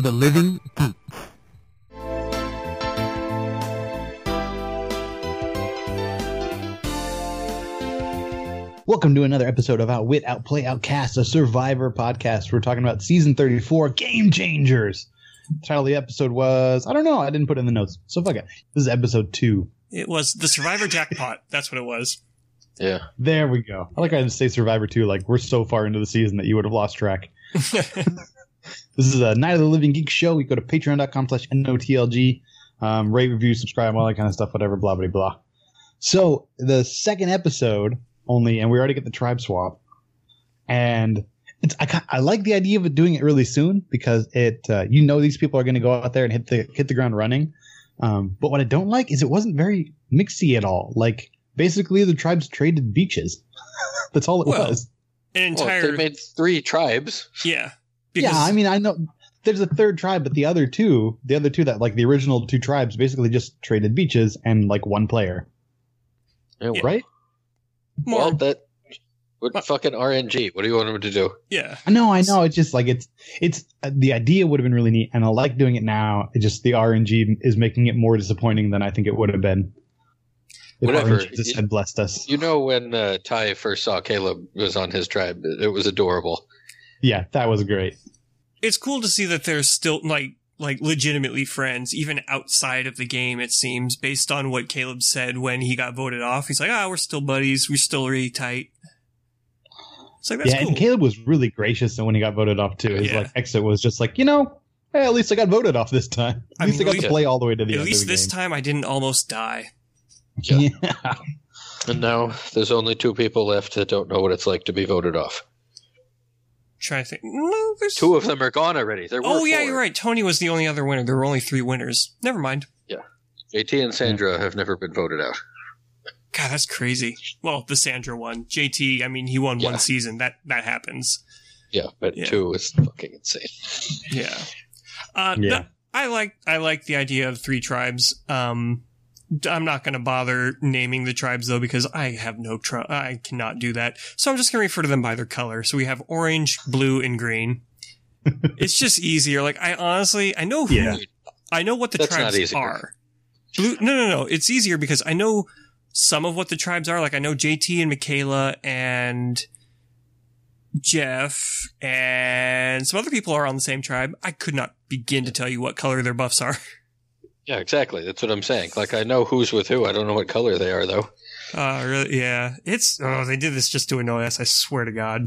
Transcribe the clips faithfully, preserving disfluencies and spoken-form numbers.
of the Living Geeks. Welcome to another episode of Outwit, Outplay, Outcast, a Survivor podcast. We're talking about Season thirty-four, Game Changers. The title of the episode was, I don't know, I didn't put it in the notes, so fuck it. This is episode two. It was the Survivor Jackpot. That's what it was. Yeah. There we go. I like how I just say Survivor two, like we're so far into the season that you would have lost track. This is a Night of the Living Geek show. You go to patreon.com slash N-O-T-L-G. Um, rate, review, subscribe, all that kind of stuff, whatever, blah, blah, blah. So, the second episode only, and we already get the tribe swap. And it's I, I like the idea of it doing it really soon because it uh, you know these people are going to go out there and hit the hit the ground running. Um, but what I don't like is it wasn't very mixy at all. Like, basically, the tribes traded beaches. That's all it well, was. An entire... Well, they made three tribes. Yeah. Yeah, I mean, I know there's a third tribe, but the other two, the other two that, like, the original two tribes basically just traded beaches and, like, one player. Yeah. Right? More. Well, that would fucking R N G. What do you want them to do? Yeah. I know, I know. It's just, like, it's, it's, uh, the idea would have been really neat, and I like doing it now. It's just the R N G is making it more disappointing than I think it would have been. If Whatever. R N G just had blessed us. You know when uh, Ty first saw Caleb was on his tribe, it, it was adorable. Yeah, that was great. It's cool to see that they're still, like, like legitimately friends, even outside of the game, it seems, based on what Caleb said when he got voted off. He's like, ah, we're still buddies. We're still really tight. It's like, that's yeah, cool. and Caleb was really gracious when he got voted off, too. His Yeah. like exit was just like, you know, hey, at least I got voted off this time. At I least mean, I got at to least- play all the way to the At end least of the this game. time I didn't almost die. Yeah. Yeah. And now there's only two people left that don't know what it's like to be voted off. Trying to think. No, there's... Two of them are gone already. There were Oh, yeah, four. you're right. Tony was the only other winner. There were only three winners. Never mind. J T and Sandra have never been voted out. God, that's crazy. Well, the Sandra one. J T, I mean, he won Yeah. one season. That that happens. Yeah, but Yeah. two is fucking insane. Yeah. Uh, Yeah. th- I like I like the idea of three tribes. Um, d- I'm not going to bother naming the tribes though because I have no tri- I cannot do that. So I'm just going to refer to them by their color. So we have orange, blue, and green. It's just easier. Like I honestly, I know who, Yeah. I know what the That's not tribes easier. are. Blue? No, no, no. It's easier because I know some of what the tribes are. Like I know J T and Michaela and Jeff and some other people are on the same tribe. I could not begin to tell you what color their buffs are. Yeah, exactly. That's what I'm saying. Like, I know who's with who. I don't know what color they are, though. Uh, really? Yeah. It's, oh, they did this just to annoy us. I swear to God.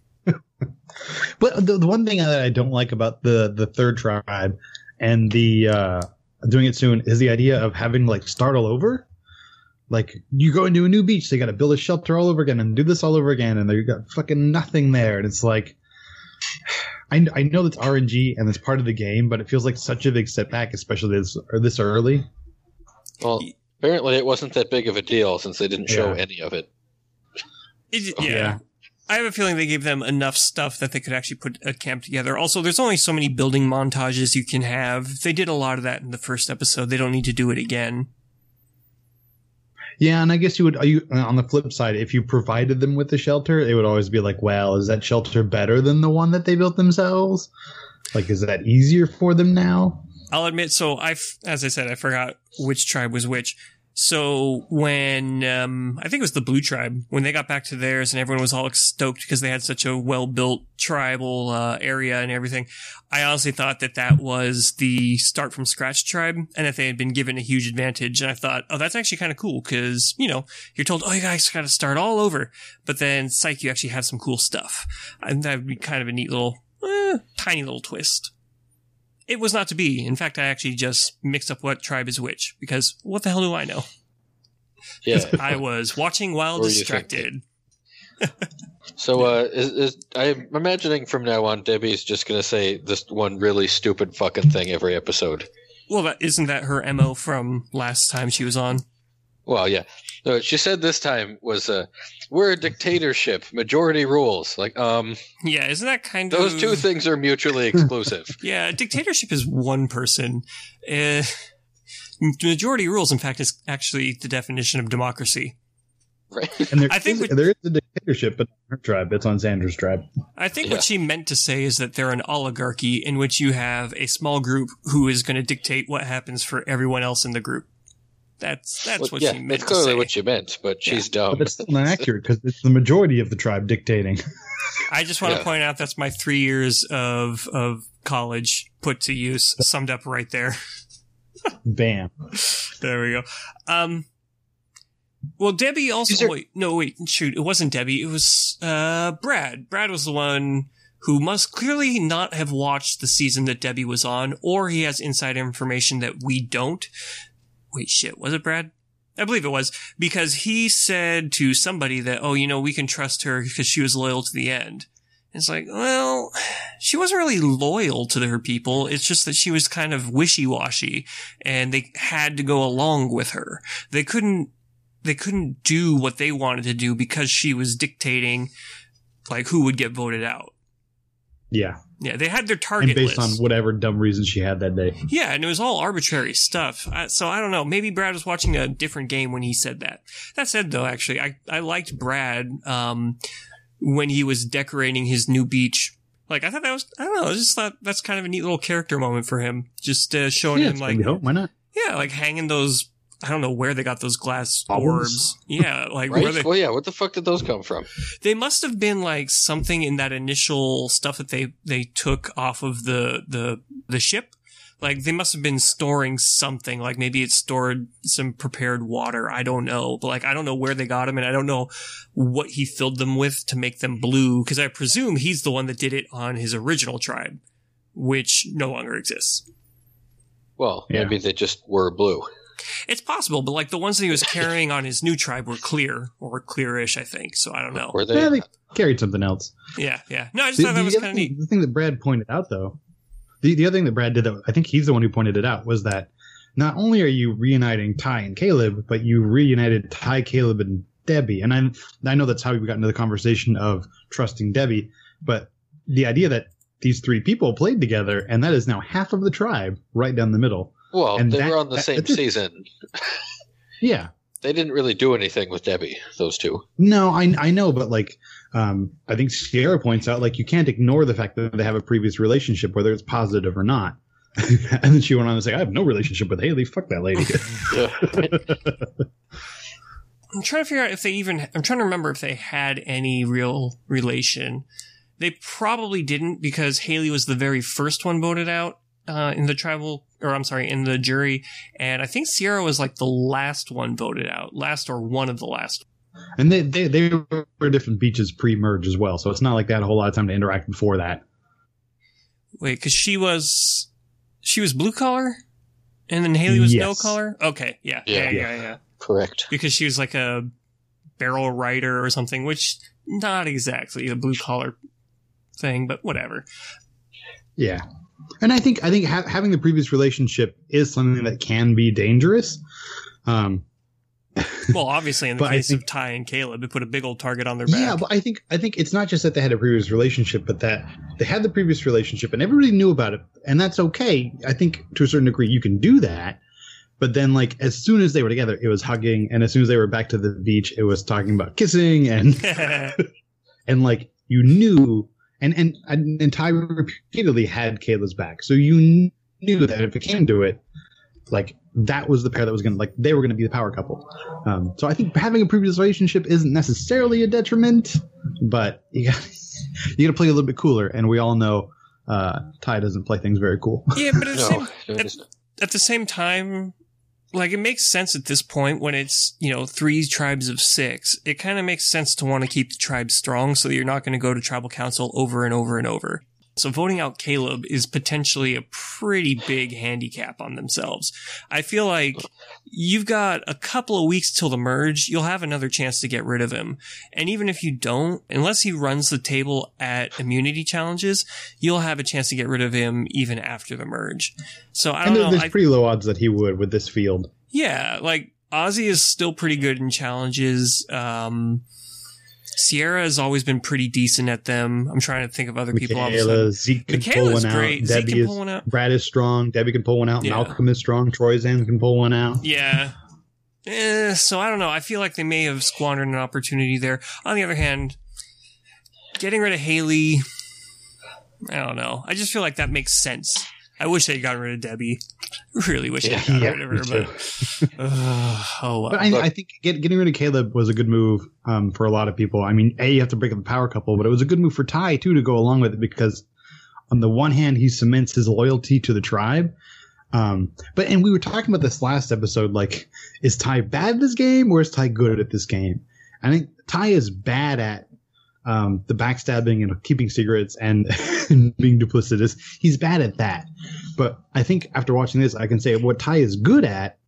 But the, the one thing that I don't like about the, the third tribe and the uh, doing it soon is the idea of having to like start all over. Like you go into a new beach, they got to build a shelter all over again and do this all over again, and they got fucking nothing there. And it's like, I, I know that's R N G and it's part of the game, but it feels like such a big setback, especially this or this early. Well, apparently it wasn't that big of a deal since they didn't show Yeah. any of it. It, yeah. Yeah. I have a feeling they gave them enough stuff that they could actually put a camp together. Also, there's only so many building montages you can have. They did a lot of that in the first episode. They don't need to do it again. Yeah, and I guess you would. You on the flip side, if you provided them with the shelter, it would always be like, well, is that shelter better than the one that they built themselves? Like, is that easier for them now? I'll admit, so I, as I said, I forgot which tribe was which. So when, um, I think it was the Blue Tribe, when they got back to theirs and everyone was all stoked because they had such a well-built tribal, uh, area and everything, I honestly thought that that was the start from scratch tribe and that they had been given a huge advantage. And I thought, oh, that's actually kind of cool because, you know, you're told, oh, you guys got to start all over. But then, psych, you actually have some cool stuff. And that would be kind of a neat little, eh, tiny little twist. It was not to be. In fact, I actually just mixed up what tribe is which, because what the hell do I know? Yeah. I was watching while What were you distracted. So, uh, is, is, I'm imagining from now on, Debbie's just going to say this one really stupid fucking thing every episode. Well, that, isn't that her M O from last time she was on? Well, yeah. No, what she said this time was, uh, we're a dictatorship, majority rules. Like, um, Yeah, isn't that kind those of... two things are mutually exclusive. Yeah, dictatorship is one person. Uh, majority rules, in fact, is actually the definition of democracy. Right? And there I think is- we- there is a dictatorship leadership, but her tribe. It's on Xander's tribe. I think Yeah. what she meant to say is that they're an oligarchy in which you have a small group who is going to dictate what happens for everyone else in the group. That's that's Well, what yeah, she meant it's to clearly say. what she meant, but she's dumb. But that's still not accurate because it's the majority of the tribe dictating. I just want Yeah. to point out that's my three years of of college put to use, summed up right there. Bam. There we go. Um, well, Debbie also. Is there- Wait, no, wait, shoot, it wasn't Debbie. It was uh, Brad. Brad was the one who must clearly not have watched the season that Debbie was on, or he has inside information that we don't. Wait, shit, was it Brad? I believe it was, because he said to somebody that, oh, you know, we can trust her because she was loyal to the end. It's like, well, she wasn't really loyal to her people. It's just that she was kind of wishy-washy and they had to go along with her. They couldn't, they couldn't do what they wanted to do because she was dictating, like, who would get voted out. Yeah. Yeah, they had their target And based list. on whatever dumb reason she had that day. Yeah, and it was all arbitrary stuff. I, so I don't know. Maybe Brad was watching a different game when he said that. That said, though, actually, I, I liked Brad um, when he was decorating his new beach. Like, I thought that was, I don't know, I just thought that's kind of a neat little character moment for him. Just uh, showing Yeah, him, it's like, gonna be hope. Why not? yeah, like hanging those, I don't know where they got those glass Orbs? orbs. Yeah, like where Right? they, Well, yeah, what the fuck did those come from? they must have been like something in that initial stuff that they, they took off of the, the, the ship. Like they must have been storing something, like maybe it stored some prepared water. I don't know. But like, I don't know where they got them and I don't know what he filled them with to make them blue. Cause I presume he's the one that did it on his original tribe, which no longer exists. Well, Yeah. maybe they just were blue. It's possible, but like the ones that he was carrying on his new tribe were clear or clearish, I think. So I don't know. Were they? Yeah, they carried something else. Yeah. Yeah. No, I just The, thought that the was other kind of thing, neat. the thing that Brad pointed out, though, the, the other thing that Brad did, that I think he's the one who pointed it out, was that not only are you reuniting Ty and Caleb, but you reunited Ty, Caleb, and Debbie. And I, I know that's how we got into the conversation of trusting Debbie, but the idea that these three people played together, and that is now half of the tribe right down the middle. Well, And they that- were on the that- same that's just- season. Yeah. They didn't really do anything with Debbie, those two. No, I I know, but like, um, I think Sierra points out, like, you can't ignore the fact that they have a previous relationship, whether it's positive or not. And then she went on to say, "I have no relationship with Haley. Fuck that lady." I'm trying to figure out if they even, I'm trying to remember if they had any real relation. They probably didn't because Haley was the very first one voted out, uh, in the tribal, or I'm sorry, in the jury. And I think Sierra was like the last one voted out, last or one of the last. And they, they they were different beaches pre-merge as well, so it's not like they had a whole lot of time to interact before that. Wait, cause she was, she was blue collar and then Haley was no Yes. color? Okay. Yeah. Yeah. Yeah. Yeah. Yeah. yeah. Correct. Because she was like a barrel rider or something, which not exactly a blue collar thing, but whatever. Yeah, and I think I think ha- having the previous relationship is something that can be dangerous. Um, Well, obviously, in the But I case think- of Ty and Caleb, it put a big old target on their back. yeah, but I think I think it's not just that they had a previous relationship, but that they had the previous relationship and everybody knew about it, and that's okay. I think to a certain degree you can do that. But then, like, as soon as they were together, it was hugging, and as soon as they were back to the beach, it was talking about kissing, and and like you knew, and and and Ty repeatedly had Kayla's back, so you knew that if it came to it, like that was the pair that was gonna, like, they were gonna be the power couple. Um, so I think having a previous relationship isn't necessarily a detriment, but you got you got to play a little bit cooler, and we all know uh, Ty doesn't play things very cool. yeah, but at the, No, same, no, it at, isn't. at the same time, like, it makes sense at this point when it's, you know, three tribes of six. It kind of makes sense to want to keep the tribe strong so that you're not going to go to tribal council over and over and over. So voting out Caleb is potentially a pretty big handicap on themselves. I feel like you've got a couple of weeks till the merge. You'll have another chance to get rid of him. And even if you don't, unless he runs the table at immunity challenges, you'll have a chance to get rid of him even after the merge. So I don't And there- know. there's I, pretty low odds that he would with this field. yeah, like Ozzy is still pretty good in challenges. Um, Sierra has always been pretty decent at them. I'm trying to think of other people. all of a sudden. Michaela, Zeke can pull Michaela's one out. great. Zeke Debbie can is, pull one out. Brad is strong. Debbie can pull one out. Yeah. Malcolm is strong. Troy Zan can pull one out. Yeah. Eh, so I don't know. I feel like they may have squandered an opportunity there. On the other hand, getting rid of Haley, I don't know. I just feel like that makes sense. I wish they'd gotten rid of Debbie. Really wish Yeah. they'd gotten Yeah, rid of me her, but uh, oh well. But I, I think get, getting rid of Caleb was a good move um, for a lot of people. I mean, A, you have to break up the power couple, but it was a good move for Ty, too, to go along with it because on the one hand, he cements his loyalty to the tribe. Um, but and we were talking about this last episode, like, is Ty bad at this game or is Ty good at this game? I think Ty is bad at um, the backstabbing and keeping secrets and, and being duplicitous. He's bad at that. But I think after watching this, I can say what Ty is good at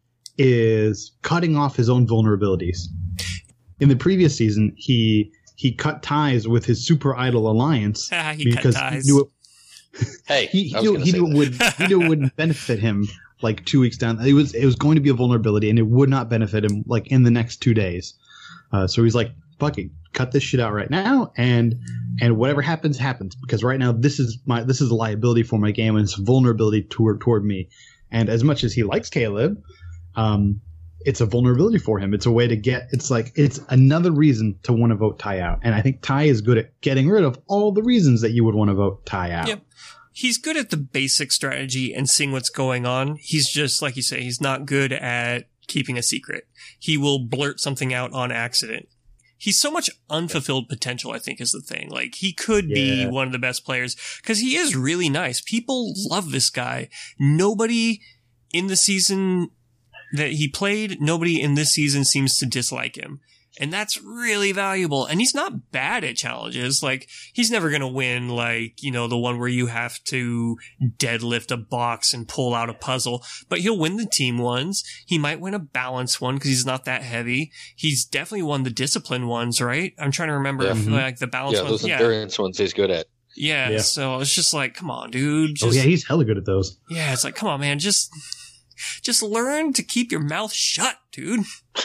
is cutting off his own vulnerabilities. In the previous season, he he cut ties with his super idol alliance Ah, he because cut ties. he knew it, Hey, he, I he, was knew, he gonna knew say it that. would he knew it wouldn't benefit him like two weeks down. It was it was going to be a vulnerability, and it would not benefit him like in the next two days. Uh, so he's like, "Fuck it, cut this shit out right now, and and whatever happens, happens." Because right now, this is my this is a liability for my game, and it's a vulnerability toward toward me. And as much as he likes Caleb, um, it's a vulnerability for him. It's a way to get. It's like it's another reason to want to vote Ty out. And I think Ty is good at getting rid of all the reasons that you would want to vote Ty out. Yep. He's good at the basic strategy and seeing what's going on. He's just, like you say, he's not good at keeping a secret. He will blurt something out on accident. He's so much unfulfilled potential, I think, is the thing. Like, he could be Yeah. one of the best players because he is really nice. People love this guy. Nobody in the season that he played, nobody in this season seems to dislike him. And that's really valuable. And he's not bad at challenges. Like, he's never going to win, like, you know, the one where you have to deadlift a box and pull out a puzzle. But he'll win the team ones. He might win a balance one because he's not that heavy. He's definitely won the discipline ones, right? I'm trying to remember Yeah. if, like, the balance Yeah, ones. those Yeah. endurance ones he's good at. yeah. Yeah. So it's just like, come on, dude. Oh Just, yeah, he's hella good at those. yeah, it's like, come on, man. Just, just learn to keep your mouth shut, dude.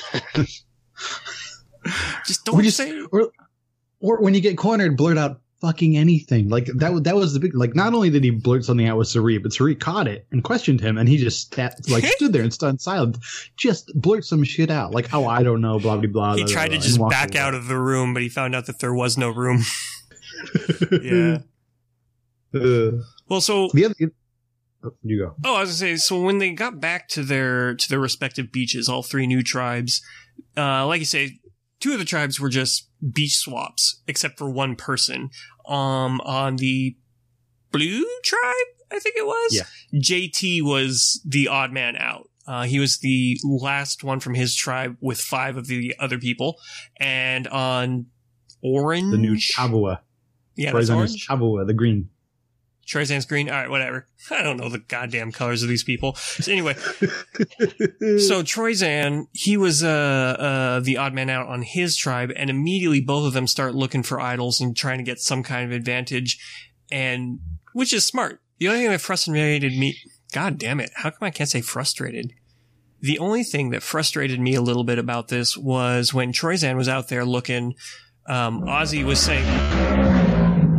Just don't Or just- say. Or, or when you get cornered, blurt out fucking anything. Like that. was- That was the big. Like not only did he blurt something out with Sari, but Sari caught it and questioned him, and he just sat, like stood there and stunned silent. Just blurt some shit out, like, "Oh, I don't know," blah blah blah. He blah, tried blah, to blah, just and walked back away. out of the room, but he found out that there was no room. Yeah. Uh, Well, so the other. Oh, you go. oh, I was gonna say, so when they got back to their to their respective beaches, all three new tribes, uh, like you say, two of the tribes were just beach swaps, except for one person. Um, on the blue tribe, I think it was. Yeah. J T was the odd man out. Uh, he was the last one from his tribe with five of the other people, and on orange, The new Chabua. yeah, that's Troy's orange. Chabua, the green. Troyzan's green. All right, whatever. I don't know the goddamn colors of these people. So anyway, so Troyzan, he was uh, uh, the odd man out on his tribe, and immediately both of them start looking for idols and trying to get some kind of advantage, and which is smart. The only thing that frustrated me, god damn it, how come I can't say frustrated? The only thing that frustrated me a little bit about this was when Troyzan was out there looking. Um, Ozzy was saying.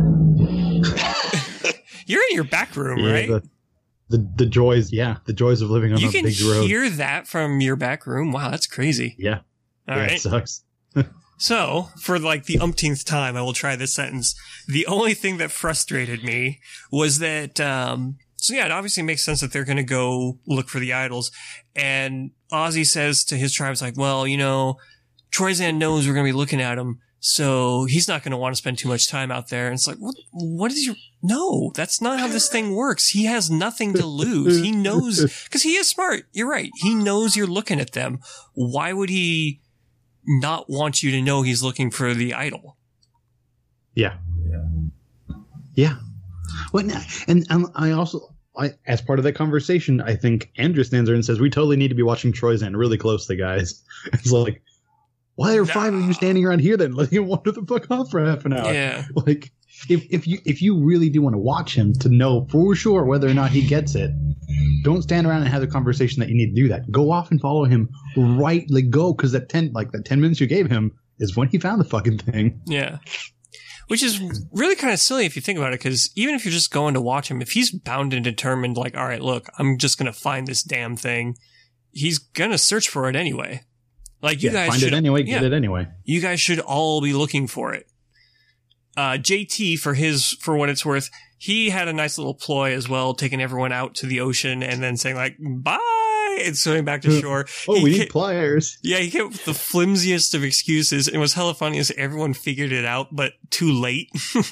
You're in your back room, Yeah, right? The, the the joys, yeah, the joys of living on You a can big road. hear that from your back room. Wow, that's crazy. Yeah, All yeah, right. it sucks. So, for like the umpteenth time, I will try this sentence. The only thing that frustrated me was that, um, so yeah, it obviously makes sense that they're going to go look for the idols. And Ozzy says to his tribes, like, well, you know, Troyzan knows we're going to be looking at him, so he's not going to want to spend too much time out there. And it's like, what, what is your, no, that's not how this thing works. He has nothing to lose. He knows, because he is smart. You're right. He knows you're looking at them. Why would he not want you to know he's looking for the idol? Yeah, yeah. Well, and, and I also, I, as part of that conversation, I think Andrew stands there and says, "We totally need to be watching Troyzan really closely, guys." It's like, why are five of you standing around here then, letting him wander the fuck off for half an hour? Yeah. Like, if if you if you really do want to watch him to know for sure whether or not he gets it, don't stand around and have the conversation that you need to do that. Go off and follow him right, like go, because that ten like that ten minutes you gave him is when he found the fucking thing. Yeah. Which is really kind of silly if you think about it, because even if you're just going to watch him, if he's bound and determined, like, all right, look, I'm just going to find this damn thing, he's going to search for it anyway. Like, you Yeah, guys find should, it anyway, yeah, get it anyway. you guys should all be looking for it. Uh, J T, for his, for what it's worth, he had a nice little ploy as well, taking everyone out to the ocean and then saying like, bye, and swimming back to shore. oh, he we ca- need pliers. Yeah, he came up with the flimsiest of excuses. And it was hella funny as everyone figured it out, but too late.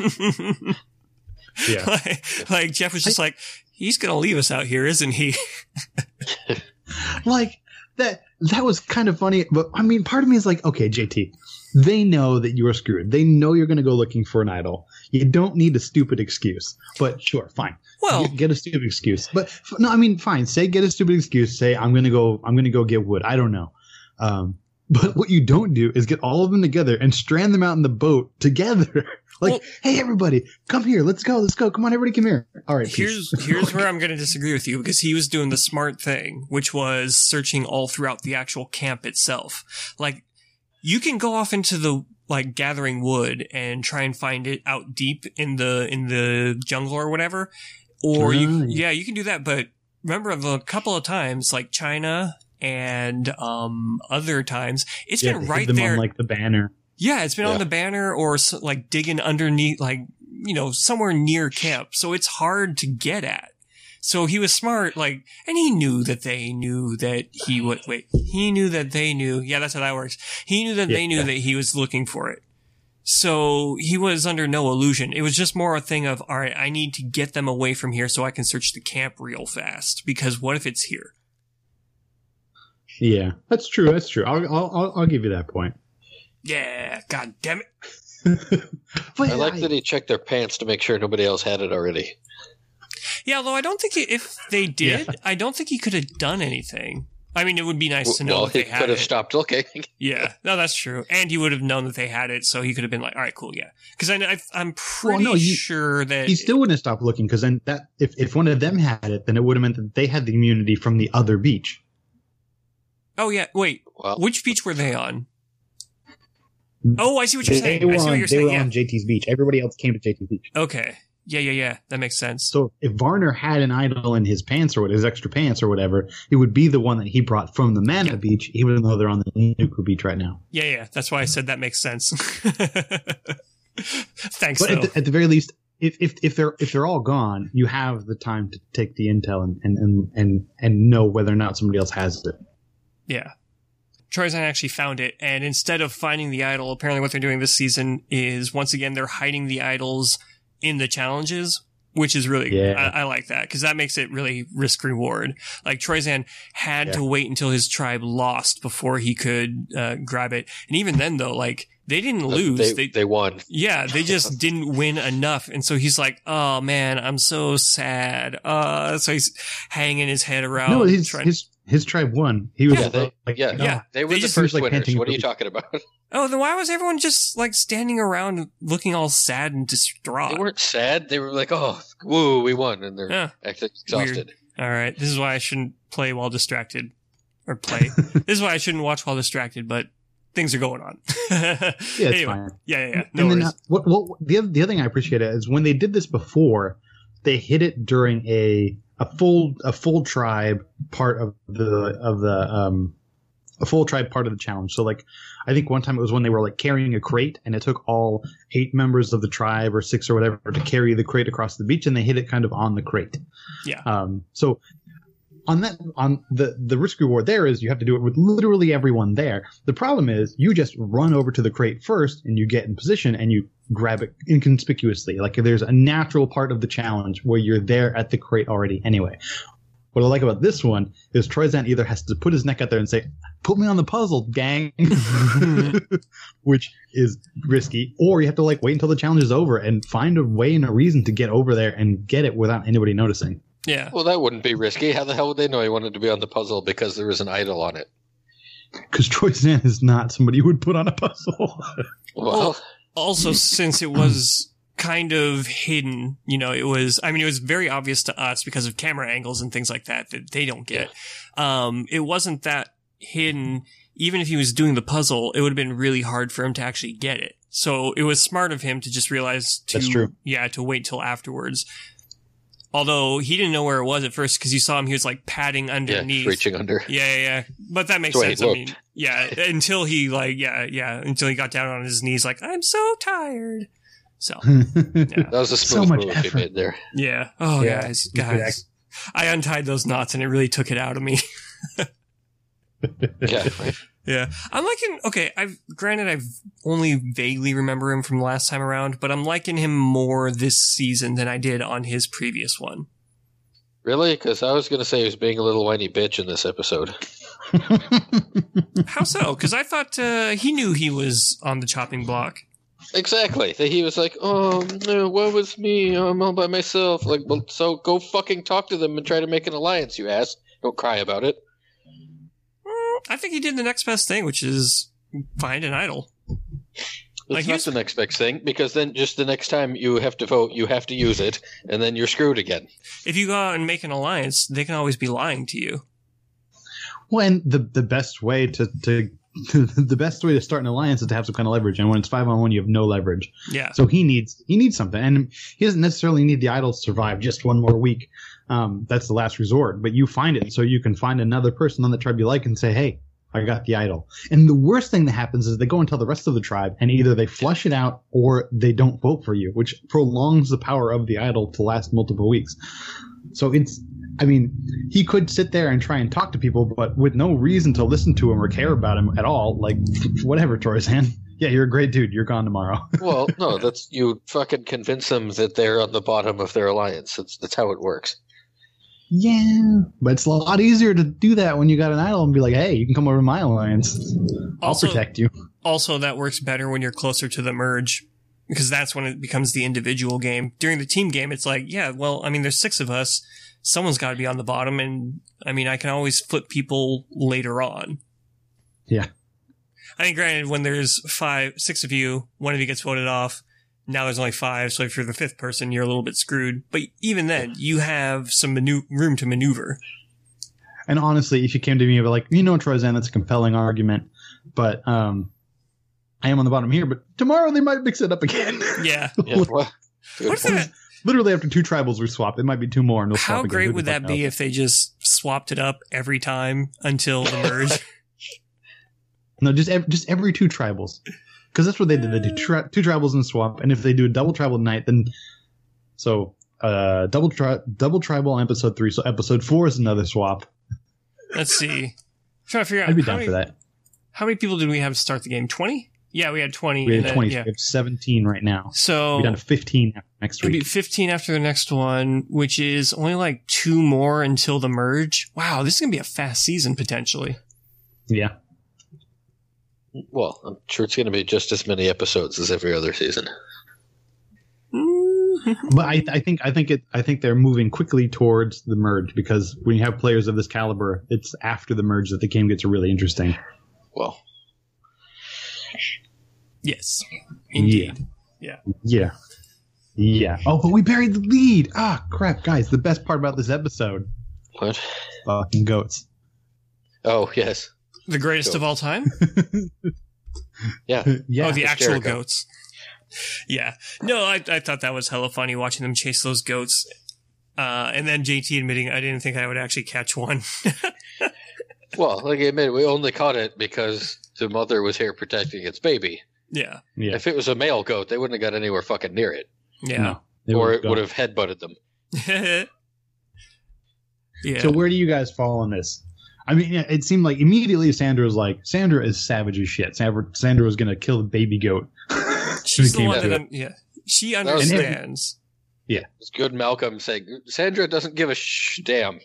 Yeah. like, like Jeff was just like, he's gonna leave us out here, isn't he? Like, that that was kind of funny, but I mean, part of me is like, okay, J T, they know that you are screwed. They know you're going to go looking for an idol. You don't need a stupid excuse. But sure, fine. Well, get, get a stupid excuse. But f- no, I mean, fine. Say get a stupid excuse. Say I'm going to go. I'm going to go get wood. I don't know. Um, but what you don't do is get all of them together and strand them out in the boat together. Like, well, hey, everybody, come here. Let's go. Let's go. Come on, everybody, come here. All right. Here's peace. here's where I'm going to disagree with you, because he was doing the smart thing, which was searching all throughout the actual camp itself. Like, you can go off into the like gathering wood and try and find it out deep in the in the jungle or whatever, or you Right. yeah you can do that. But remember, the couple of times like China and um other times, it's Yeah, been they hid right them there. on, like the banner. Yeah, it's been Yeah. on the banner or so, like digging underneath, like, you know, somewhere near camp. So it's hard to get at. So he was smart, like, and he knew that they knew that he would, wait, he knew that they knew. Yeah, that's how that works. He knew that Yeah, they knew yeah. that he was looking for it. So he was under no illusion. It was just more a thing of, all right, I need to get them away from here so I can search the camp real fast. Because what if it's here? Yeah, that's true. That's true. I'll I'll I'll, I'll give you that point. Yeah, god damn it. But I like that he checked their pants to make sure nobody else had it already. Yeah, although I don't think he, if they did, Yeah. I don't think he could have done anything. I mean, it would be nice to know Well, if he they had could have it. stopped looking. Yeah, no, that's true. And he would have known that they had it, so he could have been like, all right, cool, yeah. Because I, I, I'm pretty no, you- sure that... He still wouldn't have stopped looking because then that if, if one of them had it, then it would have meant that they had the immunity from the other beach. Oh, yeah, wait. Well, Which beach were they on? Oh, I see what you're They, saying. they were I see on, what you're they saying, were yeah. on J T's beach. Everybody else came to J T's beach. Okay. Yeah, yeah, yeah. That makes sense. So if Varner had an idol in his pants or what, his extra pants or whatever, it would be the one that he brought from the Mana Yeah. beach, even though they're on the Nuku beach right now. Yeah, yeah. That's why I said that makes sense. Thanks, But though. at the, at the very least, if, if if they're if they're all gone, you have the time to take the intel and and, and, and and know whether or not somebody else has it. Yeah. Troyzan actually found it, and instead of finding the idol, apparently what they're doing this season is, once again, they're hiding the idols in the challenges, which is really, Yeah. I, I like that, because that makes it really risk-reward. Like, Troyzan had Yeah. to wait until his tribe lost before he could uh, grab it. And even then, though, like, they didn't lose. They, they, they won. yeah, they just didn't win enough. And so he's like, oh, man, I'm so sad. Uh, so he's hanging his head around. no, his trying- his his tribe won. He was Yeah, they, like, yeah, no. yeah. they were They the just- first he was, like, winners. panting What are you for- talking about? Oh, then why was everyone just like standing around looking all sad and distraught? They weren't sad. They were like, "Oh, woo, we won," and they're Yeah. actually exhausted. All right, this is why I shouldn't play while distracted, or play. This is why I shouldn't watch while distracted. But things are going on. Yeah, it's anyway, fine. yeah, yeah, yeah. No and then worries. uh, what, what the other, the other thing I appreciate is when they did this before, they hit it during a a full a full tribe part of the of the um a full tribe part of the challenge. So like I think one time it was when they were like carrying a crate, and it took all eight members of the tribe or six or whatever to carry the crate across the beach, and they hit it kind of on the crate. Yeah. Um. So. On that, on the the risk reward there is you have to do it with literally everyone there. The problem is you just run over to the crate first and you get in position and you grab it inconspicuously. Like there's a natural part of the challenge where you're there at the crate already anyway. What I like about this one is Troyzan either has to put his neck out there and say, "Put me on the puzzle, gang," which is risky, or you have to like wait until the challenge is over and find a way and a reason to get over there and get it without anybody noticing. Yeah. Well, that wouldn't be risky. How the hell would they know he wanted to be on the puzzle because there was an idol on it? Because Troyzan is not somebody who would put on a puzzle. Well, Also, since it was kind of hidden, you know, it was, I mean, it was very obvious to us because of camera angles and things like that that they don't get. Um, it wasn't that hidden. Even if he was doing the puzzle, it would have been really hard for him to actually get it. So it was smart of him to just realize to, That's true. yeah, to wait till afterwards. Although he didn't know where it was at first because you saw him, he was like padding yeah, underneath. reaching under. Yeah, yeah, yeah. But that makes That's the way sense. he I mean, yeah, until he like, yeah, yeah, until he got down on his knees like, I'm so tired. So, yeah. That was a smooth So much move effort. he made there. Yeah. Oh, Yeah. guys, guys. I untied those knots and it really took it out of me. Yeah. Yeah. I'm liking, okay, I've, granted, I've only vaguely remember him from last time around, but I'm liking him more this season than I did on his previous one. Really? Because I was going to say he was being a little whiny bitch in this episode. How so? Because I thought uh, he knew he was on the chopping block. Exactly. That he was like, oh, no, what was me? I'm all by myself. Like, well, so go fucking talk to them and try to make an alliance, you ass. Don't cry about it. I think he did the next best thing, which is find an idol. It's Like, not he's- the next best thing, because then just the next time you have to vote, you have to use it, and then you're screwed again. If you go out and make an alliance, they can always be lying to you. Well, and the the best way to, to the best way to start an alliance is to have some kind of leverage. And when it's five on one, you have no leverage. Yeah. So he needs he needs something, and he doesn't necessarily need the idol to survive just one more week. Um, that's the last resort. But you find it so you can find another person on the tribe you like and say, "Hey, I got the idol." And the worst thing that happens is they go and tell the rest of the tribe, and either they flush it out or they don't vote for you, which prolongs the power of the idol to last multiple weeks. So it's, I mean, he could sit there and try and talk to people, but with no reason to listen to him or care about him at all. Like, whatever, Torzan. Yeah, you're a great dude. You're gone tomorrow. Well, no, that's you fucking convince them that they're on the bottom of their alliance. That's, that's how it works. Yeah, but it's a lot easier to do that when you got an idol and be like, "Hey, you can come over to my alliance. I'll Also- protect you." Also, that works better when you're closer to the merge, because that's when it becomes the individual game. During the team game, it's like, yeah, well, I mean, there's six of us. Someone's got to be on the bottom, and I mean, I can always flip people later on. Yeah. I think, granted, when there's five, six of you, one of you gets voted off. Now there's only five, so if you're the fifth person, you're a little bit screwed. But even then, you have some manu- room to maneuver. And honestly, if you came to me and be like, "You know, Troyzan, that's a compelling argument, but um, I am on the bottom here, but tomorrow they might mix it up again." Yeah. Yeah, well, good What if point. that, Literally, after two tribals were swapped, it might be two more, and they'll swap how again. great Who would the that fuck be knows? if they just swapped it up every time until the merge? No, just ev- just every two tribals, because that's what they did. They did tri- two tribals in the swap, and if they do a double tribal tonight, then so uh, double tri- double tribal on episode three. So episode four is another swap. Let's see. I'm trying to figure out I'd be how down many, for that. how many people did we have to start the game? twenty? Yeah, we had twenty. We and have then- twenty. yeah. We have seventeen right now. So We're down to fifteen next it'll be week. fifteen after the next one, which is only like two more until the merge. Wow, this is going to be a fast season potentially. Yeah. Well, I'm sure it's going to be just as many episodes as every other season. But I, I think I think it I think they're moving quickly towards the merge, because when you have players of this caliber, it's after the merge that the game gets really interesting. Well, Yes. Indeed. Yeah. Yeah. Oh, but we buried the lead. Ah, crap, guys. The best part about this episode, what? fucking goats. Oh, yes. The greatest Cool. of all time? Yeah. Yeah. oh, the it's actual Jericho. goats. Yeah. No, I, I thought that was hella funny watching them chase those goats. Uh, and then J T admitting I didn't think I would actually catch one. Well, like I admit, we only caught it because the mother was here protecting its baby. yeah. Yeah. If it was a male goat, they wouldn't have got anywhere fucking near it. Yeah. No, they or would've it gone. would have headbutted them. yeah. So where do you guys fall on this? I mean, yeah, it seemed like immediately Sandra was like, Sandra is savage as shit. Sandra, Sandra was going to kill the baby goat. She's the came one to that, it. un- yeah. She was- understands. It's good Malcolm saying, Sandra doesn't give a sh damn.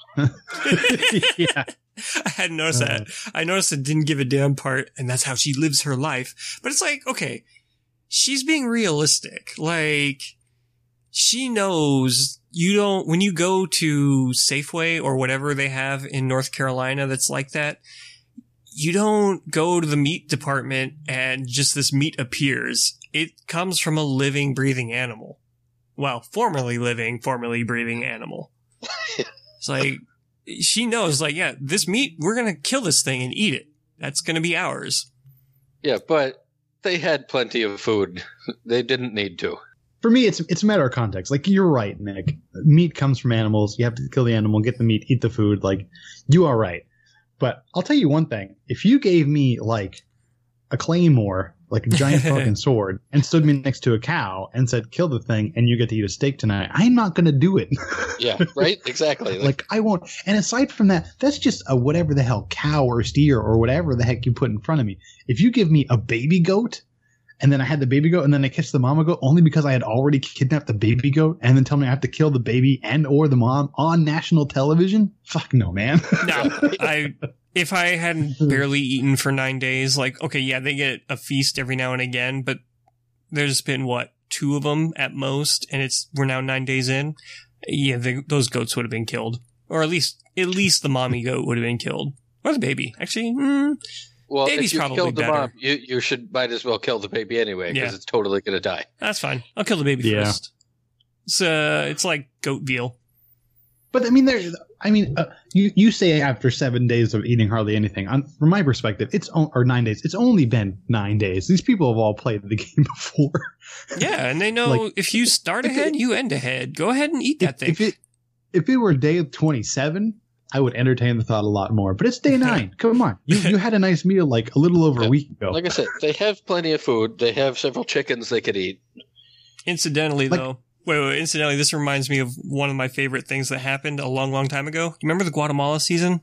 Yeah. I hadn't noticed Uh. that. I noticed it didn't give a damn part, and that's how she lives her life. But it's like, okay, she's being realistic. Like, she knows you don't, when you go to Safeway or whatever they have in North Carolina that's like that, you don't go to the meat department and just this meat appears. It comes from a living, breathing animal. Well, formerly living, formerly breathing animal. It's like, she knows, like, yeah, this meat, we're going to kill this thing and eat it. That's going to be ours. Yeah, but they had plenty of food. They didn't need to. For me, it's it's a matter of context. Like, you're right, Nick. Meat comes from animals. You have to kill the animal, get the meat, eat the food. Like, you are right. But I'll tell you one thing. If you gave me, like, a claymore like a giant fucking sword, and stood me next to a cow and said, kill the thing and you get to eat a steak tonight, I'm not going to do it. Yeah, right? Exactly. Like, like, I won't. And aside from that, that's just a whatever the hell cow or steer or whatever the heck you put in front of me. If you give me a baby goat, and then I had the baby goat, and then I kissed the mama goat only because I had already kidnapped the baby goat, and then tell me I have to kill the baby and or the mom on national television? Fuck no, man. No, I... If I hadn't barely eaten for nine days, like, okay, yeah, they get a feast every now and again, but there's been, what, two of them at most, and it's we're now nine days in. Yeah, they, those goats would have been killed. Or at least at least the mommy goat would have been killed. Or the baby. Actually, mm, well, baby's if you probably killed the better. mom, you, you should might as well kill the baby anyway, because Yeah. it's totally going to die. That's fine. I'll kill the baby Yeah. first. It's, uh, it's like goat veal. But I mean, there. I mean, uh, you you say after seven days of eating hardly anything. On, from my perspective, it's o- or nine days. It's only been nine days. These people have all played the game before. Yeah, and they know Like, if you start if it- ahead, you end ahead. Go ahead and eat that if, thing. if it if it were day twenty-seven, I would entertain the thought a lot more. But it's day nine. Come on, you you had a nice meal like a little over Yeah. a week ago. Like I said, they have plenty of food. They have several chickens they could eat. Incidentally, Like- though, wait, wait, incidentally, this reminds me of one of my favorite things that happened a long, long time ago. You remember the Guatemala season?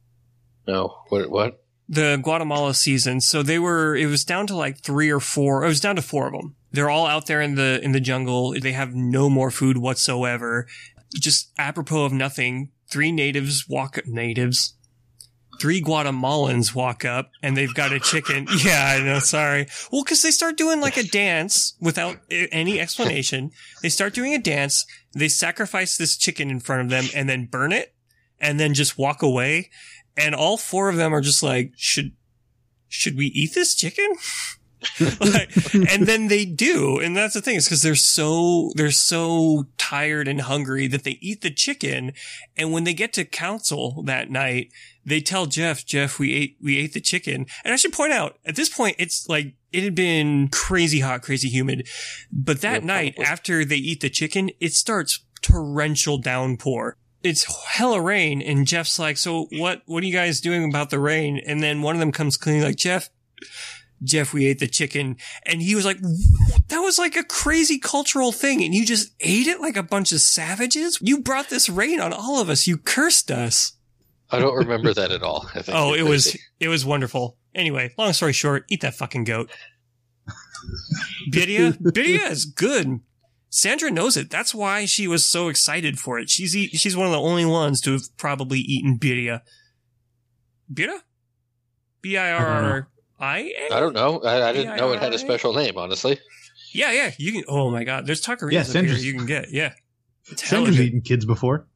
No, what? What? The Guatemala season. So they were, it was down to like three or four, it was down to four of them. They're all out there in the, in the jungle. They have no more food whatsoever. Just apropos of nothing, three natives walk, natives, three Guatemalans walk up and they've got a chicken. Yeah, I know. Sorry. Well, cause they start doing like a dance without uh, any explanation. They start doing a dance. They sacrifice this chicken in front of them and then burn it and then just walk away. And all four of them are just like, should, should we eat this chicken? Like, and then they do. And that's the thing, is because they're so, they're so tired and hungry that they eat the chicken. And when they get to council that night, they tell Jeff, Jeff, we ate, we ate the chicken. And I should point out, at this point, it's like, it had been crazy hot, crazy humid. But that Yeah, night, probably. after they eat the chicken, it starts torrential downpour. It's hella rain. And Jeff's like, so what, what are you guys doing about the rain? And then one of them comes clean like, Jeff, Jeff, we ate the chicken. And he was like, that was like a crazy cultural thing. And you just ate it like a bunch of savages? You brought this rain on all of us. You cursed us. I don't remember that at all. I think Oh, you're it was, crazy. it was wonderful. Anyway, long story short, eat that fucking goat. Birria? Birria is good. Sandra knows it. That's why she was so excited for it. She's eat, she's one of the only ones to have probably eaten birria. Birria? B I R R I A? I don't know. I, I didn't know it had B I R A? a special name, honestly. Yeah, yeah. You can. Oh my God, there's taquerias Yeah, up here Sandra's- you can get. Yeah, it's hella Sandra's good. eaten kids before.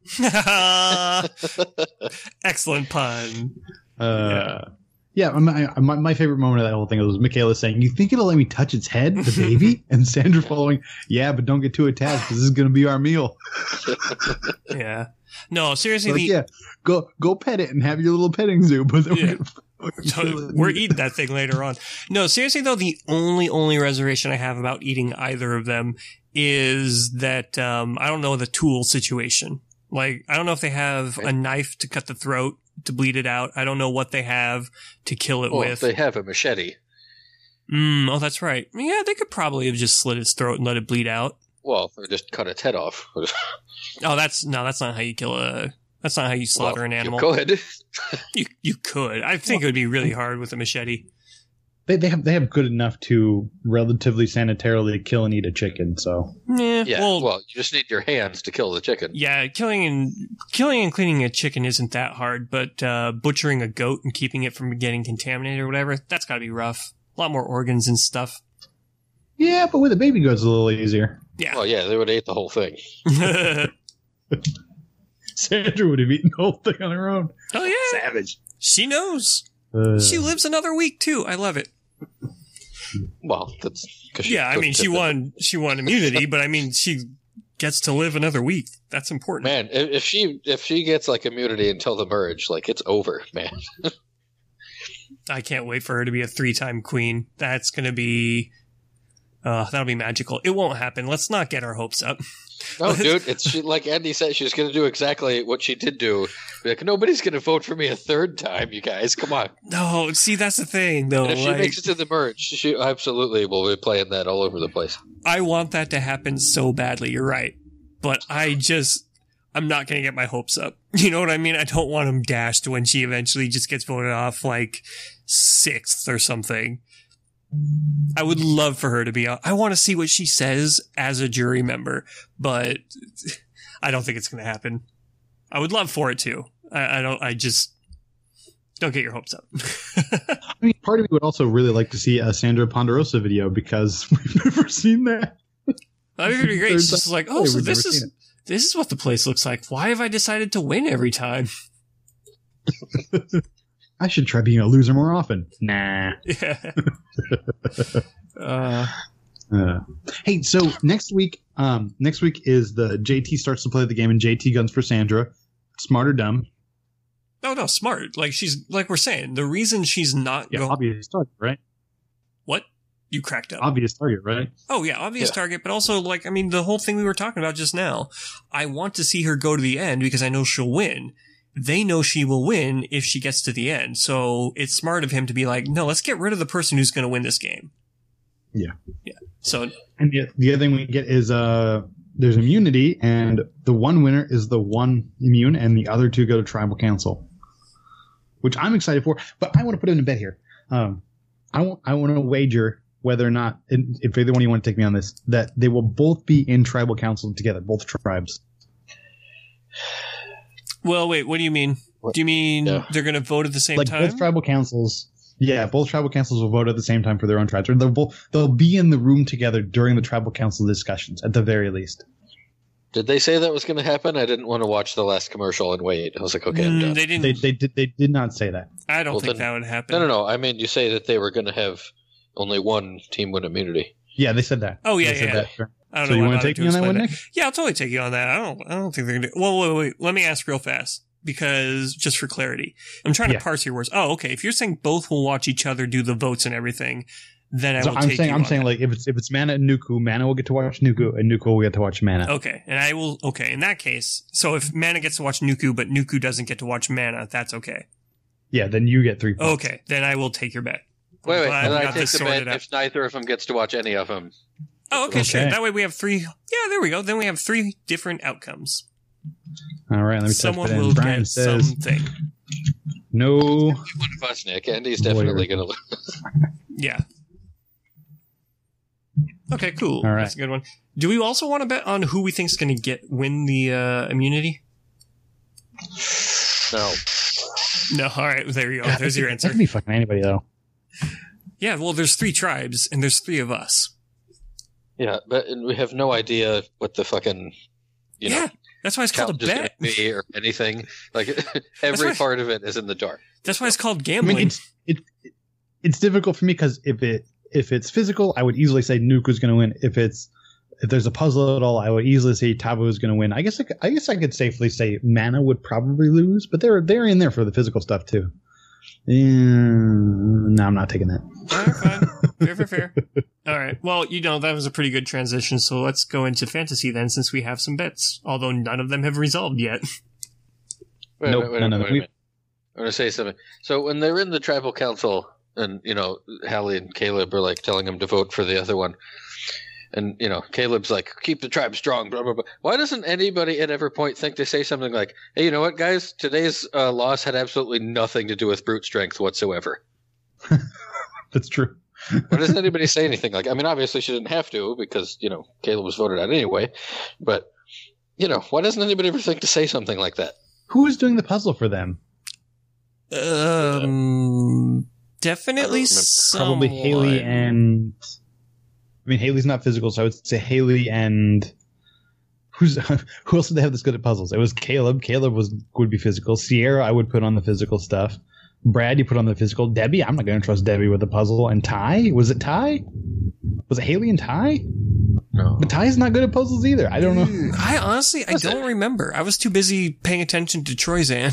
Excellent pun. Uh, yeah, my, my my favorite moment of that whole thing was Michaela saying, "You think it'll let me touch its head, the baby?" And Sandra following, "Yeah, but don't get too attached because this is going to be our meal." Yeah. No, seriously, Like, the, yeah, go go pet it and have your little petting zoo. But then Yeah. we're, gonna fucking So kill it. we're eating that thing later on. No, seriously though, the only only reservation I have about eating either of them is that um I don't know the tool situation. Like I don't know if they have a knife to cut the throat to bleed it out. I don't know what they have to kill it Well, with. they have a machete. Mm, oh, that's right. Yeah, they could probably have just slit its throat and let it bleed out. Well, or just cut its head off. Oh, that's no, that's not how you kill a. That's not how you slaughter Well, an animal. You could. You you could. I think it would be really hard with a machete. They they have they have good enough to relatively sanitarily kill and eat a chicken. So Yeah. Yeah. Well, Well, you just need your hands to kill the chicken. yeah. Killing and killing and cleaning a chicken isn't that hard, but uh, butchering a goat and keeping it from getting contaminated or whatever, that's got to be rough. A lot more organs and stuff. yeah, but with a baby goat, it's a little easier. Yeah. Well, yeah, they would have ate the whole thing. Sandra would have eaten the whole thing on her own. Oh yeah. Savage. She knows. Uh, She lives another week too. I love it. Well, that's because Yeah, I mean, she won. She won immunity, but I mean, she gets to live another week. That's important. Man, if, if she if she gets like immunity until the merge, like it's over, man. I can't wait for her to be a three-time queen. That's going to be Uh, that'll be magical. It won't happen. Let's not get our hopes up. No, dude, it's she, like Andy said, she's going to do exactly what she did do. Be like, nobody's going to vote for me a third time, you guys. Come on. No, see, that's the thing, though. And if she like, makes it to the merge, she absolutely will be playing that all over the place. I want that to happen so badly. You're right. But I just, I'm not going to get my hopes up. You know what I mean? I don't want them dashed when she eventually just gets voted off like sixth or something. I would love for her to be on. I want to see what she says as a jury member, but I don't think it's going to happen. I would love for it to. I, I don't, I just don't get your hopes up. I mean, part of me would also really like to see a Sandra Ponderosa video because we've never seen that. I think it'd be great. It's just like, oh, We've so never this is, seen this is what the place looks like. Why have I decided to win every time? I should try being a loser more often. Nah. Yeah. uh, Uh, hey, so next week, um, next week is the J T starts to play the game, and J T guns for Sandra. Smart or dumb? no, no, smart. Like she's, like we're saying, the reason she's not Yeah, going. obvious target, right? What? You cracked up. Obvious target, right? Oh yeah, obvious Yeah. target, but also like, I mean, the whole thing we were talking about just now. I want to see her go to the end because I know she'll win. They know she will win if she gets to the end. So it's smart of him to be like, no, let's get rid of the person who's going to win this game. Yeah. Yeah. So And the, the other thing we get is uh, there's immunity, and the one winner is the one immune, and the other two go to tribal council, which I'm excited for. But I want to put it in a bet here. Um, I want I want to wager whether or not, if either one of you want to take me on this, that they will both be in tribal council together, both tribes. Well, wait, what do you mean? What? Do you mean Yeah. they're going to vote at the same Like time? both tribal councils. Yeah, both tribal councils will vote at the same time for their own tribes. Or they'll both, they'll be in the room together during the tribal council discussions, at the very least. Did they say that was going to happen? I didn't want to watch the last commercial and wait. I was like, okay, I'm Mm, done. they didn't. They they did they did not say that. I don't Well, think then- that would happen. No, no, no. I mean, you say that they were going to have only one team win immunity. Yeah, they said that. Oh, yeah, They said yeah. that, sure. I don't So know you why want not to take to me on that explain one, Nick? Yeah, I'll totally take you on that. I don't. I don't think they're gonna do. Well, wait, wait, wait. Let me ask real fast because just for clarity, I'm trying Yeah. to parse your words. Oh, okay. If you're saying both will watch each other do the votes and everything, then I So will I'm take saying you I'm on saying that. like if it's if it's Mana and Nuku, Mana will get to watch Nuku, and Nuku will get to watch Mana. Okay, and I will. Okay, in that case, so if Mana gets to watch Nuku, but Nuku doesn't get to watch Mana, that's okay. Yeah, then you get three points. Okay, then I will take your bet. I'm Wait, wait. glad And we I got take this the sorted bet out. if neither of them gets to watch any of them. Oh, okay, sure. Okay. That way we have three. Yeah, there we go. Then we have three different outcomes. All right, let me Someone type that in. will Brian get says something. no. One of us, Nick. Andy's definitely going to lose. Yeah. Okay, cool. All right. That's a good one. Do we also want to bet on who we think is going to get win the uh, immunity? No. No. All right. There you go. There's your That answer. could be fucking anybody though. Yeah. Well, there's three tribes and there's three of us. Yeah, but we have no idea what the fucking, you know, yeah. That's why it's called a count is going bet. to be or anything. Like, every why- part of it is in the dark. That's why it's called I gambling. mean, it's it, it's difficult for me because if it if it's physical, I would easily say Nuku's going to win. If it's if there's a puzzle at all, I would easily say Tabu is going to win. I guess I, could- I guess I could safely say Mana would probably lose, but they're they're in there for the physical stuff too. Mm, no, I'm not taking that. All right, fine. Fair, fair, fair. All right. Well, you know, that was a pretty good transition. So let's go into fantasy then, since we have some bets, although none of them have resolved yet. Wait, Nope, wait, wait, none wait, of wait it. a We- minute. I want to say something. So when they're in the tribal council, and you know, Hallie and Caleb are like telling him to vote for the other one, and you know, Caleb's like, "Keep the tribe strong." Blah blah blah. Why doesn't anybody at every point think to say something like, "Hey, you know what, guys? Today's uh, loss had absolutely nothing to do with brute strength whatsoever." That's true. Why doesn't anybody say anything like? I mean, obviously she didn't have to because you know Caleb was voted out anyway, but you know, why doesn't anybody ever think to say something like that? Who is doing the puzzle for them? Um, definitely Probably someone. Haley and. I mean, Haley's not physical, so I would say Haley and. Who's who else did they have that's good at puzzles? It was Caleb. Caleb was would be physical. Sierra, I would put on the physical stuff. Brad, you put on the physical. Debbie, I'm not going to trust Debbie with the puzzle. And Ty, was it Ty? Was it Haley and Ty? No. But Ty's not good at puzzles either. I don't know. I honestly, I Was don't it? remember. I was too busy paying attention to Troyzan.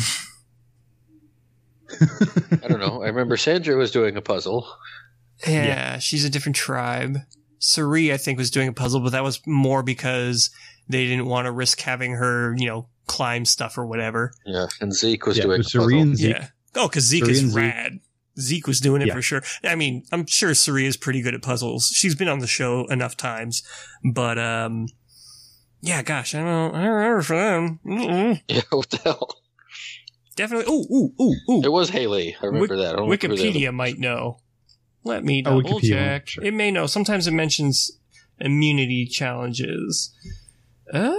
I don't know. I remember Sandra was doing a puzzle. yeah, she's a different tribe. Suri, I think, was doing a puzzle, but that was more because they didn't want to risk having her, you know, climb stuff or whatever. Yeah, and Zeke was Yeah, doing it was a puzzle. Suri and Zeke. Yeah. Oh, because Zeke Suri is and Zeke. rad. Zeke was doing it Yeah. for sure. I mean, I'm sure Suri is pretty good at puzzles. She's been on the show enough times, but um, yeah, gosh, I don't, I don't remember for them. Mm-mm. Yeah, what the hell? Definitely. Ooh, ooh, ooh, ooh. It was Haley. I remember Wik- that. I don't remember the other- Wikipedia might know. Let me Oh, double Wikipedia, check. sure. It may know. Sometimes it mentions immunity challenges. Uh,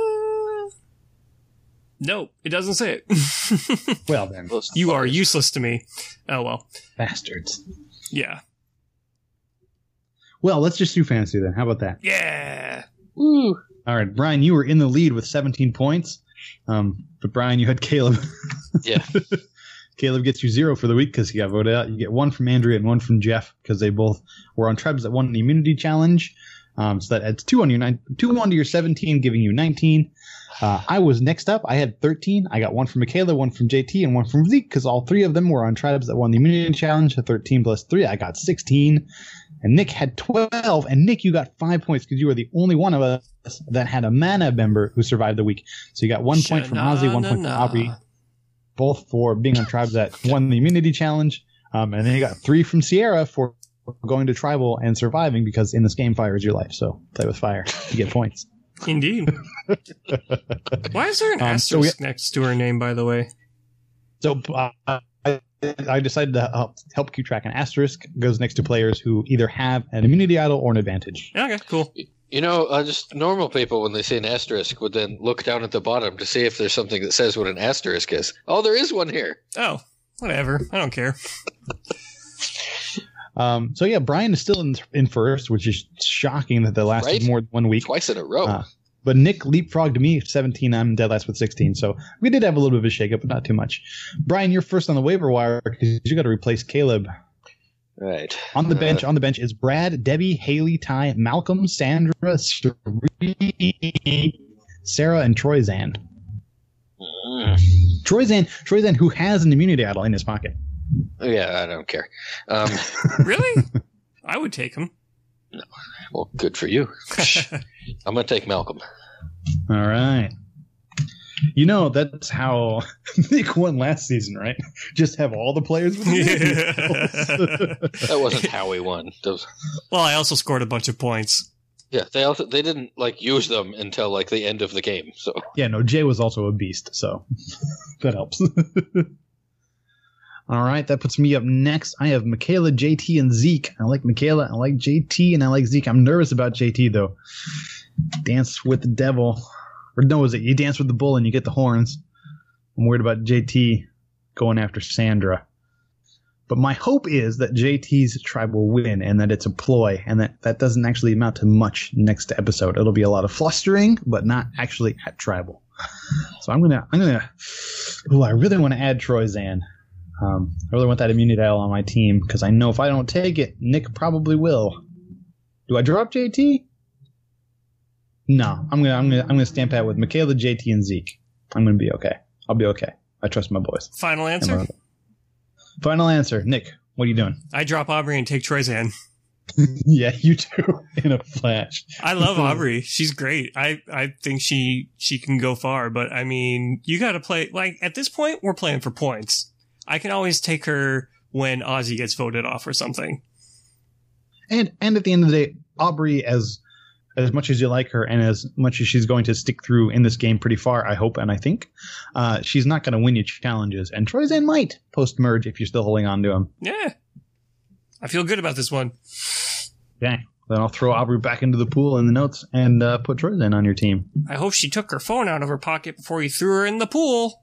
nope, it doesn't say it. Well then, Those You are fuckers. useless to me. Oh well. bastards. Yeah. Well, let's just do fantasy then. How about that? Yeah. Woo. All right, Brian, you were in the lead with seventeen points. Um, but Brian, you had Caleb. Yeah. Caleb gets you zero for the week because he got voted out. You get one from Andrea and one from Jeff because they both were on tribes that won the immunity challenge. Um, so that adds two on your nine, two onto your seventeen, giving you nineteen. Uh, I was next up. I had thirteen. I got one from Michaela, one from J T, and one from Zeke because all three of them were on tribes that won the immunity challenge. A thirteen plus three, I got sixteen. And Nick had twelve. And Nick, you got five points because you were the only one of us that had a mana member who survived the week. So you got one point from Ozzy, one point from Aubrey, both for being on tribes that won the immunity challenge. Um, and then you got three from Sierra for going to tribal and surviving because in this game, fire is your life. So play with fire to get points. Indeed. Why is there an Um, so we- asterisk next to her name, by the way? So uh, I, I decided to help, help keep track. An asterisk goes next to players who either have an immunity idol or an advantage. Okay, cool. You know, uh, just normal people, when they see an asterisk, would then look down at the bottom to see if there's something that says what an asterisk is. Oh, there is one here. Oh, whatever. I don't care. Um, so yeah, Brian is still in, in first, which is shocking that they lasted Right? more than one week. Twice in a row. Uh, but Nick leapfrogged me, seventeen. I'm dead last with sixteen. So we did have a little bit of a shakeup, but not too much. Brian, you're first on the waiver wire because you got to replace Caleb. right. On the Uh, bench, on the bench is Brad, Debbie, Haley, Ty, Malcolm, Sandra, Sheree, Sarah, and Troyzan. mm, Troyzan, Troyzan, who has an immunity idol in his pocket. yeah, I don't care. Um, Really? I would take him. well, good for you. I'm going to take Malcolm. All right. You know, that's how Nick won last season, right? Just have all the players with immunity idols. That wasn't how we won. Those, Well, I also scored a bunch of points. yeah, they also they didn't like use them until like the end of the game. So Yeah, no, Jay was also a beast, so that helps. All right, that puts me up next. I have Michaela, J T, and Zeke. I like Michaela, I like J T, and I like Zeke. I'm nervous about J T, though. Dance with the devil. Or no, is it you dance with the bull and you get the horns? I'm worried about J T going after Sandra. But my hope is that J T's tribe will win and that it's a ploy and that that doesn't actually amount to much next episode. It'll be a lot of flustering, but not actually at tribal. So I'm gonna, I'm gonna. Oh, I really want to add Troyzan. Um, I really want that immunity idol on my team because I know if I don't take it, Nick probably will. Do I drop J T? No, I'm gonna, I'm gonna, I'm gonna stamp out with Michaela, J T, and Zeke. I'm gonna be okay. I'll be okay. I trust my boys. Final answer? Final answer, Nick. What are you doing? I drop Aubrey and take Troyzan. Yeah, you do in a flash. I love Aubrey. She's great. I, I think she she can go far, but I mean, you got to play like at this point we're playing for points. I can always take her when Ozzy gets voted off or something. And and at the end of the day, Aubrey, as as much as you like her and as much as she's going to stick through in this game pretty far, I hope and I think, uh, she's not going to win you challenges. And Troyzan might post-merge if you're still holding on to him. Yeah. I feel good about this one. Okay. Then I'll throw Aubrey back into the pool in the notes and uh, put Troyzan on your team. I hope she took her phone out of her pocket before you threw her in the pool.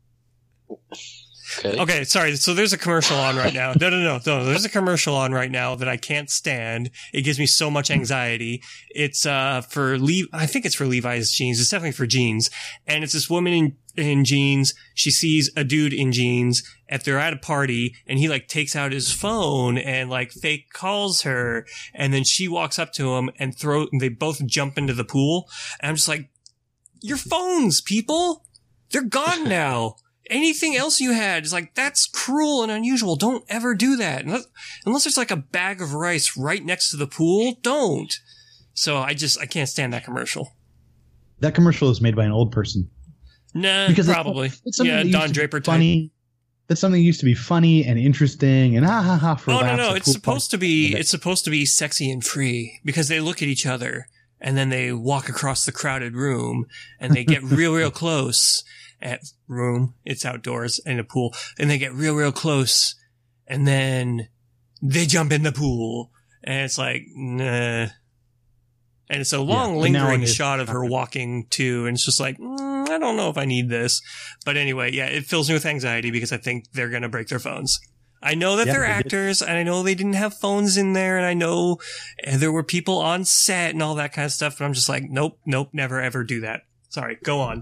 okay, Okay, sorry. So there's a commercial on right now. No, no, no, no. There's a commercial on right now that I can't stand. It gives me so much anxiety. It's uh for Le- I think it's for Levi's jeans. It's definitely for jeans. And it's this woman in in jeans. She sees a dude in jeans if they're at a party, and he like takes out his phone and like fake calls her, and then she walks up to him and throw. And they both jump into the pool. And I'm just like, your phones, people, they're gone now. Anything else you had is like, that's cruel and unusual. Don't ever do that. Unless, unless there's like a bag of rice right next to the pool, don't. So I just, I can't stand that commercial. That commercial is made by an old person. Nah, Because probably. It's, it's something Yeah, that used Don to be Draper type. funny. That's something that used to be funny and interesting and ha ha ha for Oh, no, laughs no. and It's cool supposed fun. to be, it's supposed to be sexy and free because they look at each other and then they walk across the crowded room and they get real, real close at room. It's outdoors in a pool and they get real, real close and then they jump in the pool and it's like, nah. And it's a long, but lingering nowadays- shot of her walking too, and it's just like, mm, I don't know if I need this. But anyway, yeah, it fills me with anxiety because I think they're going to break their phones. I know that Yeah, they're they did. actors, and I know they didn't have phones in there, and I know there were people on set and all that kind of stuff, but I'm just like, nope, nope, never ever do that. Sorry, go on.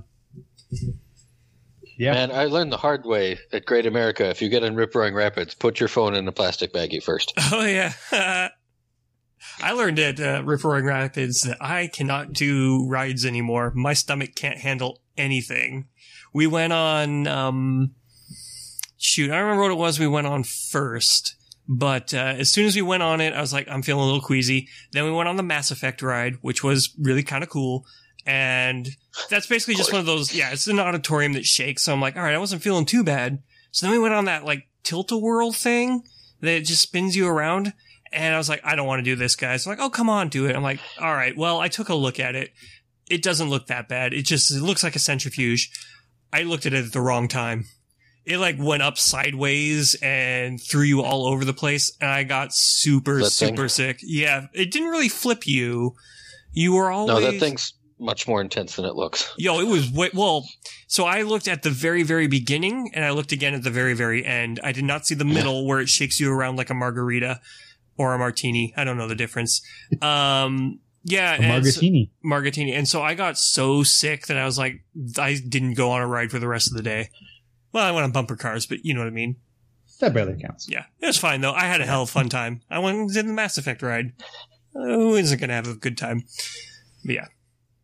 Yeah. Man, I learned the hard way at Great America. If you get in Rip Roaring Rapids, put your phone in a plastic baggie first. Oh, yeah. I learned at uh, Rip Roaring Rapids that I cannot do rides anymore. My stomach can't handle anything. We went on, um, shoot, I don't remember what it was we went on first. But uh, as soon as we went on it, I was like, I'm feeling a little queasy. Then we went on the Mass Effect ride, which was really kind of cool. And that's basically just one of those, yeah, it's an auditorium that shakes. So I'm like, all right, I wasn't feeling too bad. So then we went on that like tilt-a-whirl thing that just spins you around. And I was like, I don't want to do this, guys. I'm like, oh, come on, do it. I'm like, all right, well, I took a look at it. It doesn't look that bad. It just, it looks like a centrifuge. I looked at it at the wrong time. It like went up sideways and threw you all over the place. And I got super, That thing? super sick. Yeah. It didn't really flip you. You were always. No, that thing's much more intense than it looks. Yo, it was way, well, so I looked at the very, very beginning and I looked again at the very, very end. I did not see the middle where it shakes you around like a margarita or a martini. I don't know the difference. Um, yeah. A margatini. So, margatini. And so I got so sick that I was like, I didn't go on a ride for the rest of the day. Well, I went on bumper cars, but you know what I mean? That barely counts. Yeah. It was fine though. I had a hell of a fun time. I went and did the Mass Effect ride. Uh, who isn't going to have a good time? But yeah.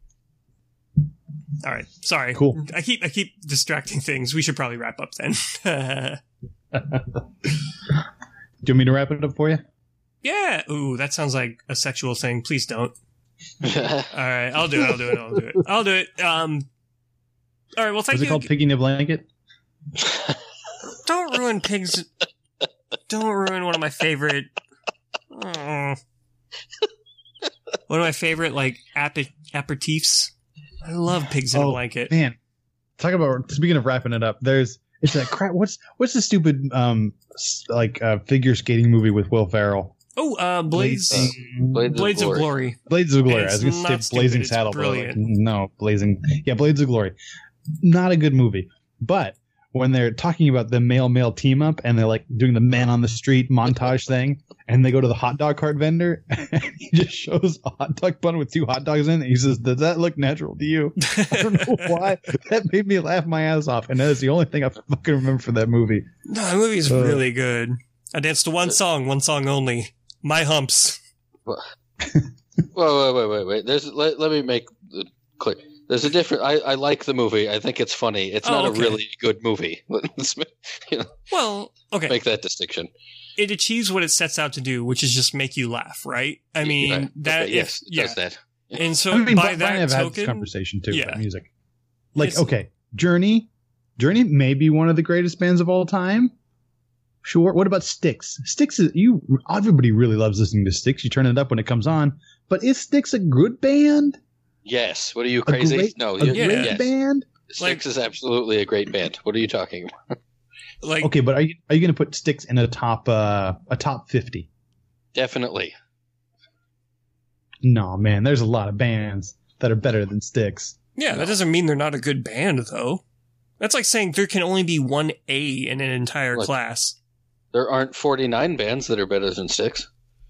All right. Sorry. Cool. I keep I keep distracting things. We should probably wrap up then. Do you want me to wrap it up for you? Yeah. Ooh, that sounds like a sexual thing. Please don't. Yeah. All right. I'll do it. I'll do it. I'll do it. I'll do it. Um. All right. Well, thank Was it you. called Piggy in a Blanket? Don't ruin pigs. Don't ruin one of my favorite. Oh. One of my favorite like ape- aperitifs. I love pigs in a Oh, blanket. Man, talk about speaking of wrapping it up. There's it's that crap. What's what's the stupid um s- like uh, figure skating movie with Will Ferrell? Oh, uh, Blades. Uh, Blades, Blades of of Glory. Glory. Blades of Glory. It's I was going not to say Blazing stupid, it's Saddle, but I was like, brilliant. no, Blazing. Yeah, Blades of Glory. Not a good movie, but when they're talking about the male male team up and they're like doing the man on the street montage thing, and they go to the hot dog cart vendor, and he just shows a hot dog bun with two hot dogs in it. And he says, "Does that look natural to you?" I don't know why. That made me laugh my ass off, and that is the only thing I fucking remember for that movie. No, the movie's Uh, really good. I danced to one song, one song only. My Humps. Whoa, wait, wait, wait, wait. There's let, let me make it clear. There's a different. I, I like the movie. I think it's funny. It's Oh, not okay. a really good movie. Let's you know, Well, okay. make that distinction. It achieves what it sets out to do, which is just make you laugh, right? I mean, Right. that Okay, if, yes, it yeah. does that. And so I mean, by Brian and I that have had this token, conversation too yeah. about music. Like, It's- okay, Journey, Journey may be one of the greatest bands of all time. Sure. What about Styx? Styx is you. Everybody really loves listening to Styx. You turn it up when it comes on. But is Styx a good band? Yes. What are you A crazy? great, no. a you- yeah. great yes. band. Styx is absolutely a great band. What are you talking about? like, Okay, but are you are you going to put Styx in a top uh, a top fifty? Definitely. No, man. There's a lot of bands that are better than Styx. yeah, that doesn't mean they're not a good band, though. That's like saying there can only be one A in an entire Look. class. There aren't forty-nine bands that are better than Styx.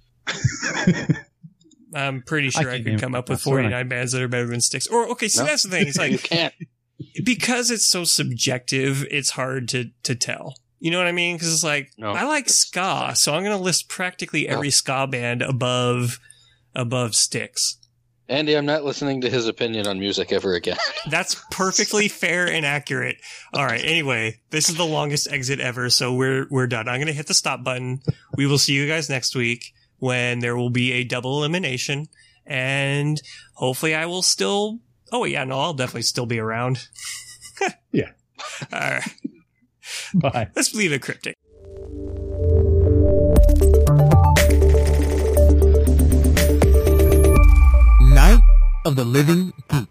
I'm pretty I sure I, can't could name come up with that's all right. forty-nine bands that are better than Styx. Or, okay, see, No. that's the thing. It's you like, can't. because it's so subjective, it's hard to, to tell. You know what I mean? Because it's like, No. I like ska, so I'm going to list practically every ska band above above Styx. Andy, I'm not listening to his opinion on music ever again. That's perfectly fair and accurate. All right. Anyway, this is the longest exit ever, so we're we're done. I'm going to hit the stop button. We will see you guys next week when there will be a double elimination, And hopefully I will still, oh yeah, no, I'll definitely still be around. Yeah. All right. Bye. Let's leave it cryptic. Night of the Living Geek.